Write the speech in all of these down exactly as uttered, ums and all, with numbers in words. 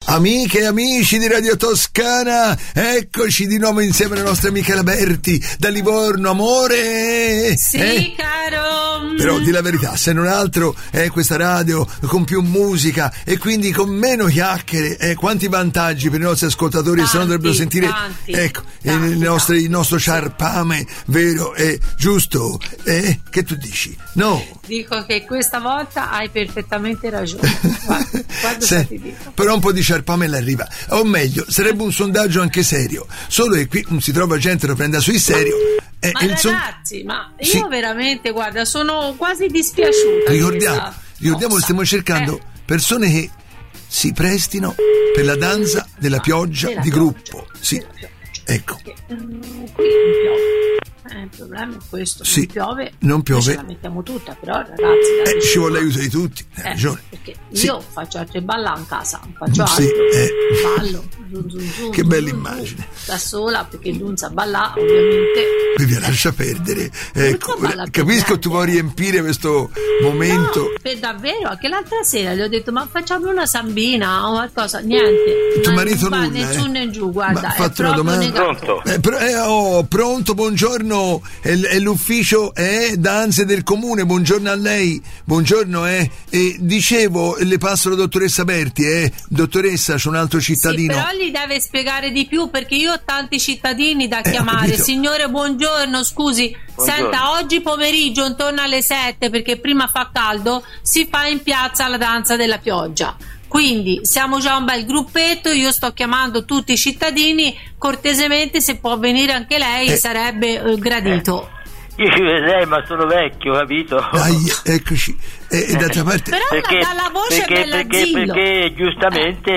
Amiche e amici di Radio Toscana, eccoci di nuovo insieme alla nostra Michela Berti da Livorno, amore. Sì, eh? caro. Però di la verità, se non altro è eh, questa radio con più musica e quindi con meno chiacchiere, eh, quanti vantaggi per i nostri ascoltatori, tanti, se no dovrebbero sentire tanti, ecco tanti, il, nostro, tanti. il nostro ciarpame, vero e giusto? Eh, che tu dici? No. Dico che questa volta hai perfettamente ragione. Guarda, guarda Se, ti dico. però un po' di ciarpame l'arriva, o meglio, sarebbe un sondaggio anche serio, solo che qui non si trova gente che lo prenda sul serio. Eh, Ma il son- ragazzi, ma io sì. veramente, guarda, sono quasi dispiaciuta. Ricordiamo, ricordiamo che stiamo cercando eh. persone che si prestino per la danza della pioggia della di pioggia, gruppo. Sì, della pioggia. ecco. Perché, um, qui non piove. Eh, il problema è questo, Sì, non piove, non piove. noi ce la mettiamo tutta, però ragazzi Eh, ci vuole l'aiuto di tutti, hai eh, ragione. perché Sì. io faccio altre balla in casa, non faccio Sì, altro, eh. ballo zoom, zoom, zoom, Che zoom, bella zoom, immagine. da sola, perché non sa ballare ovviamente. Quindi lascia perdere, ecco, balla per capisco niente. tu vuoi riempire questo momento. No, per davvero, anche l'altra sera gli ho detto ma facciamo una sambina o qualcosa, niente. Tuo Ma marito non va nulla, né giù eh. né giù, Ma guarda, ha è fatto una proprio domanda? negato. Eh, però, eh, oh, pronto, buongiorno, è, l- è l'ufficio eh, danze del comune, buongiorno a lei, buongiorno, eh. E dicevo, le passo la dottoressa Berti, eh, dottoressa, c'è un altro cittadino. Sì, però gli deve spiegare di più perché io ho tanti cittadini da Eh, ho chiamare. capito. Signore, buongiorno, scusi, Buongiorno. senta, oggi pomeriggio intorno alle sette, perché prima fa caldo, si fa in piazza la danza della pioggia. Quindi siamo già un bel gruppetto, io sto chiamando tutti i cittadini, cortesemente se può venire anche lei Eh. sarebbe eh, gradito. Io ci vedrei, ma sono vecchio, capito? Dai, eccoci. E, e d'altra parte, Però Perché, la, la voce perché, è bella perché, zillo. perché giustamente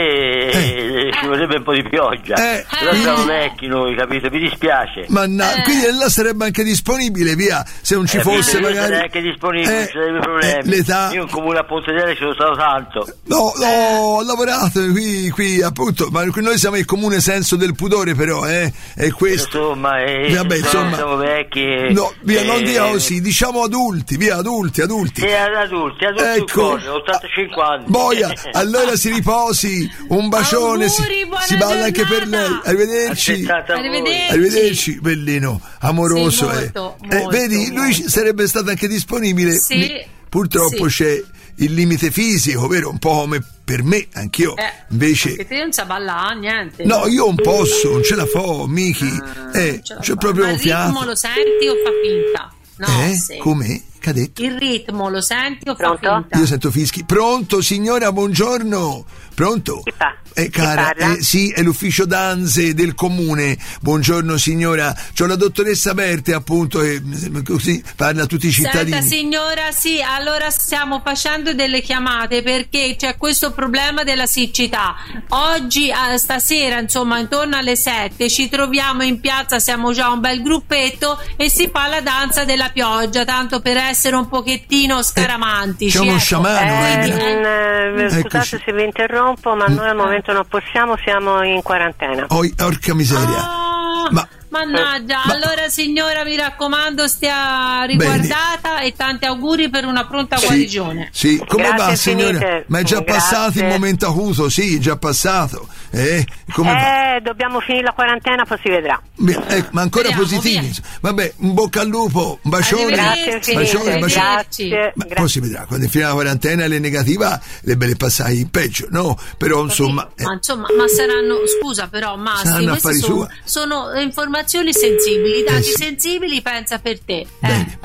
eh, ci vorrebbe un po' di pioggia. Eh, Però eh. siamo vecchi noi, capito? Mi dispiace. ma na- Eh. quindi là sarebbe anche disponibile, via, se non ci Eh, fosse io magari. sarei anche disponibile, Eh, non ci sarebbe problemi. eh, l'età. Io in comune a Pontedera ci sono stato tanto. No, no, ho lavorato qui, qui appunto, ma qui noi siamo il comune senso del pudore, però, eh, è questo. Insomma, eh, Vabbè, insomma, siamo vecchi. e- no, via, non e- diciamo così, diciamo adulti, via, adulti, adulti. Sì, ad adulti, adulti Ecco. cosa, ottantacinque anni. Boia, allora si riposi, un bacione, si, Auguri, buona si balla anche per giornata. lei. Arrivederci. Aspettate a voi. Arrivederci. Arrivederci, bellino, amoroso. Sì, eh. molto, Eh, molto, vedi, lui molto. sarebbe stato anche disponibile. Sì, Lì, purtroppo sì. c'è il limite fisico, vero? Un po' come per me, anch'io. Eh, Invece. Perché te non sa ballare, niente. No, io non posso, non ce la fo, Miki. Ah, eh, non ce la c'è fa. proprio Ma un il ritmo fiato. lo senti o fa finta? No, eh? sì. Come? Che ha detto? Il ritmo lo senti o Pronto? fa finta? Io sento fischi. Pronto, signora, buongiorno. Pronto? Chi fa? Eh, Chi cara, parla? eh, sì, è l'ufficio danze del comune. Buongiorno, signora. C'ho la dottoressa Berti, appunto, e così parla a tutti i cittadini. Senta signora, sì, allora stiamo facendo delle chiamate perché c'è questo problema della siccità. Oggi, eh, stasera, insomma, intorno alle sette ci troviamo in piazza, siamo già un bel gruppetto e si fa la danza della pioggia, tanto per essere un pochettino scaramantici. c'è uno ecco. sciamano, Eh, eh. mm, eh, Eccoci. scusate se vi interrompo, ma noi al momento non possiamo, siamo in quarantena. Oh, orca miseria. Ah, Ma- mannaggia, ma- allora signora mi raccomando stia riguardata e tanti auguri per una pronta Sì, guarigione. sì, come Grazie va signora? infinite. Ma è già Grazie. passato il momento acuto, sì, è già passato. Eh, come va? Eh, dobbiamo finire la quarantena, poi si vedrà. Beh, ecco, ma ancora Vediamo, positivi. via. Vabbè, un bocca al lupo, un bacione. Arrivederci. Grazie Bacione, infinite, bacione. grazie. Ma grazie. poi si vedrà, quando finirà la quarantena e le negativa, le belle passai in peggio, no? Però insomma, eh, Ma insomma, ma saranno, scusa però, Masti, Saranno queste affari sono, sua. sono informazioni sensibili, dati Eh, sì. sensibili pensa per te. Eh. bene.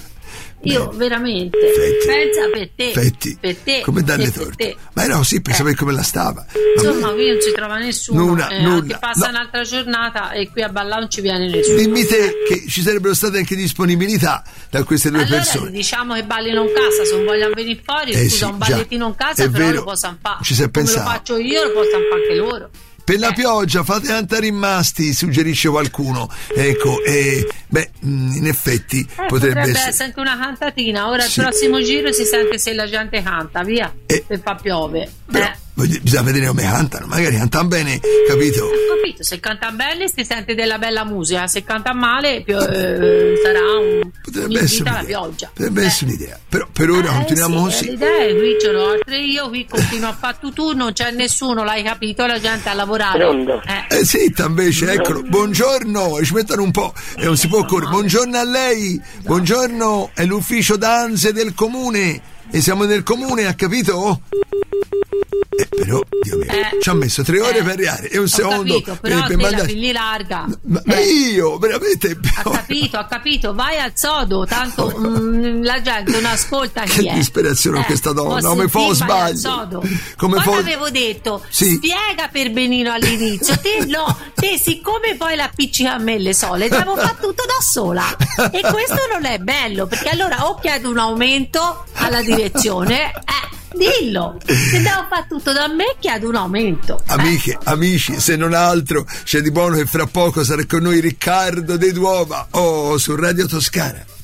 Io Bene. veramente Fetti. pensa per te, Fetti. per te, Come dalle e per torte. te. Ma no, sì, per Eh. sapere come la stava. Insomma, Vabbè. qui non ci trova nessuno, Nulla, eh, nulla. che passa No. un'altra giornata e qui a ballare non ci viene nessuno. Dimmi te che ci sarebbero state anche disponibilità da queste due Allora persone. diciamo che ballino in casa, se non vogliono venire fuori, Eh scusa, sì, un già. ballettino in casa, È però vero. lo possono fare. Ci si è Come pensato. lo faccio io, lo possono fare anche loro. Per la Eh. pioggia fate cantare in masti, suggerisce qualcuno. Ecco, e beh, mh, in effetti Eh, potrebbe, potrebbe essere. essere anche una cantatina. Ora Sì. il prossimo giro si sente se la gente canta, via, Eh. se fa piove. Però, Eh. Voglio, bisogna vedere come cantano, magari cantano bene, capito? Ho capito, se canta bene si sente della bella musica, se canta male più, eh, sarà un, potrebbe essere alla pioggia. Potrebbe eh. essere un'idea, però per ora eh, continuiamo sì, così. Le idee, qui ce l'ho altre io, qui continuo a fare tutto, non c'è nessuno, l'hai capito, la gente a lavorare. Pronto? Eh. Eh sì, invece, eccolo, buongiorno, ci mettono un po', e non si può correre. Buongiorno a lei, buongiorno, è l'ufficio danze del comune, e siamo nel comune, ha capito? Eh, però, Dio mio, Eh, ci ha messo tre ore eh, per arrivare e un ho secondo capito, però per, te per la mandare- pigli larga. Ma, ma Eh. io, veramente. Ha capito, ha capito, vai al sodo, tanto mm, la gente non ascolta chi Che è. disperazione con questa donna, posso come fa dire, vai sbaglio? al sodo. Come Poi fa- avevo detto, Sì. spiega per Benino all'inizio, te no, te siccome poi la appiccica a me le sole, devo fare tutto da sola. E questo non è bello, perché allora o chiedo un aumento alla direzione, eh, dillo, se devo fare tutto da me chiedo un aumento. Amiche, amici, se non altro c'è di buono che fra poco sarà con noi Riccardo De Duova, oh, su Radio Toscana.